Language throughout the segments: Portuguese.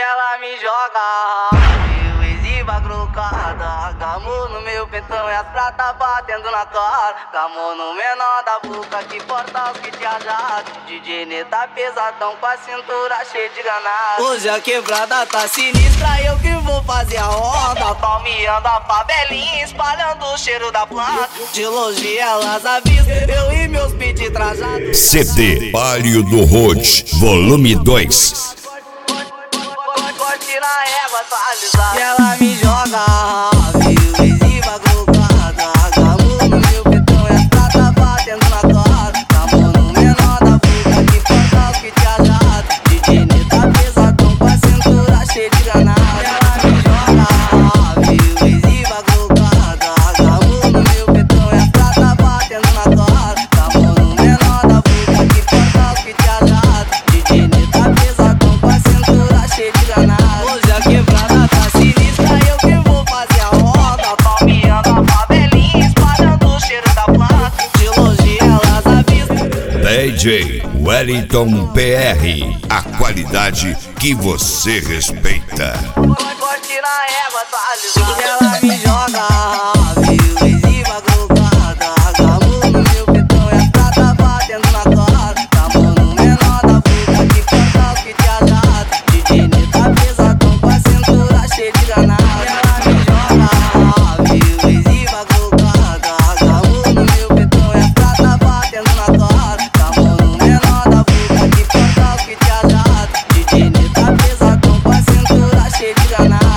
ela me joga. Eu exiba grocada, gamou no meu pentão e as prata batendo na cara. Gamou no menor da boca que porta os que te ajudam. DJ Neta pesadão com a cintura cheia de granada. Hoje a quebrada tá sinistra, eu que vou fazer a onda. Palmeando a favelinha, espalhando o cheiro da planta. De longe elas avisam, eu e meus beats trajados. CD Palio do Road, volume 2. Corte na régua atualizada. E ela me joga, viu, exiba grocada. Gamou no meu petão e as prata batendo na cara. Gamou no menor da boca que corta os que te ajudam. DJ Neta pesadão com a cintura cheia de granada. E ela me joga, viu, exiba grocada. Gamou no meu petão e as prata batendo na cara. Gamou no menor da boca que corta os que te ajudam. DJ Neta pesadão com a cintura cheia de granada. Hoje a quebrada tá sinistra, eu que vou fazer a roda. Palmeando a favelinha, espalhando o cheiro da planta. De longe elas avisam. DJ Wellington PR, a qualidade que você respeita. Corte na régua atualizada. Ela me joga, viu, exiba grocada. Gamou no meu petão e as prata batendo na cara. Gamou no menor da boca que corta os que te ajudam. DJ Neta pesadão com a cintura cheia de granada. Ela me joga, viu, exiba grocada. Gamou no meu petão e as prata batendo na cara. Gamou no menor da boca que corta os que te ajudam. DJ Neta pesadão com a cintura cheia de granada.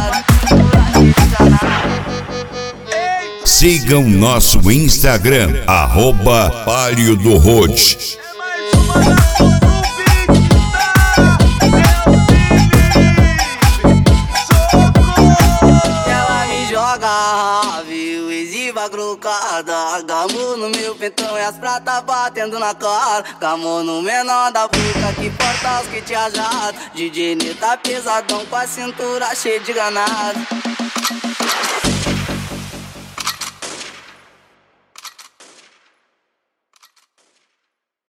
Sigam nosso Instagram, @Palio do Road. Ela me joga, viu, exiba grocada. Gamou no meu pentão e as prata batendo na cara. Gamou no menor da boca que porta os que te ajudam. DJ Neta pesadão com a cintura cheia de granada.